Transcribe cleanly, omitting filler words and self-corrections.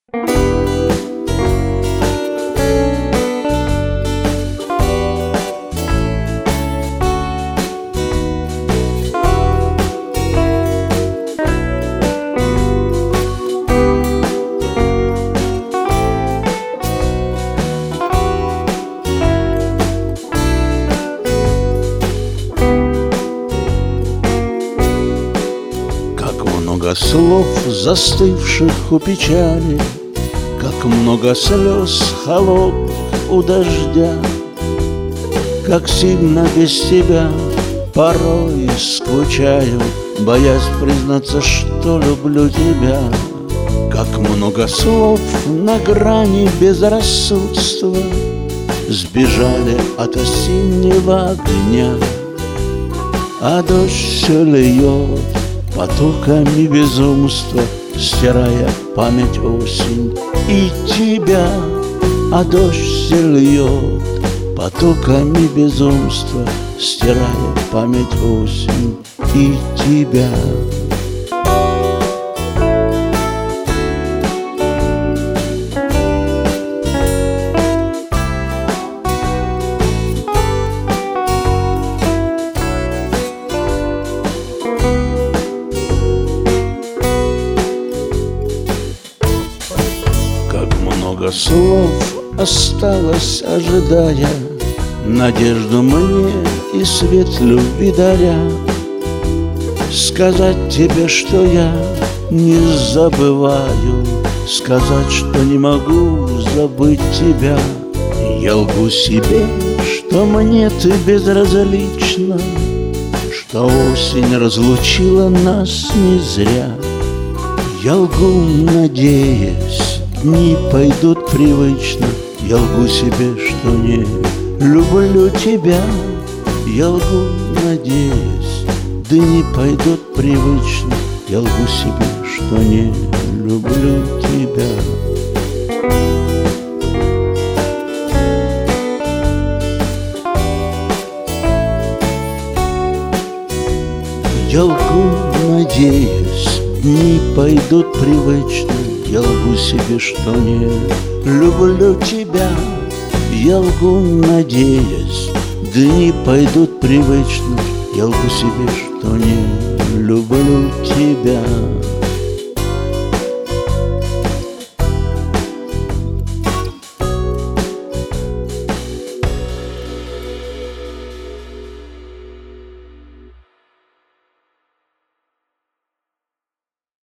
Много слов, застывших у печали, как много слез холодных у дождя, как сильно без тебя порой скучаю, боясь признаться, что люблю тебя. Как много слов на грани безрассудства сбежали от осеннего огня, а дождь все льет потоками безумства, стирая память осень и тебя. А дождь все льет потоками безумства, стирая память осень и тебя. Много слов осталось, ожидая надежду мне и свет любви даря. Сказать тебе, что я не забываю, сказать, что не могу забыть тебя. Я лгу себе, что мне ты безразлична, что осень разлучила нас не зря. Я лгу, надеясь, дни пойдут привычно. Я лгу себе, что не люблю тебя. Я лгу, надеясь, дни пойдут привычно. Я лгу себе, что не люблю тебя. Я лгу, надеясь, дни пойдут привычно. Я лгу себе, что не люблю тебя. Я лгу, надеясь, дни пойдут привычно. Я лгу себе, что не люблю тебя.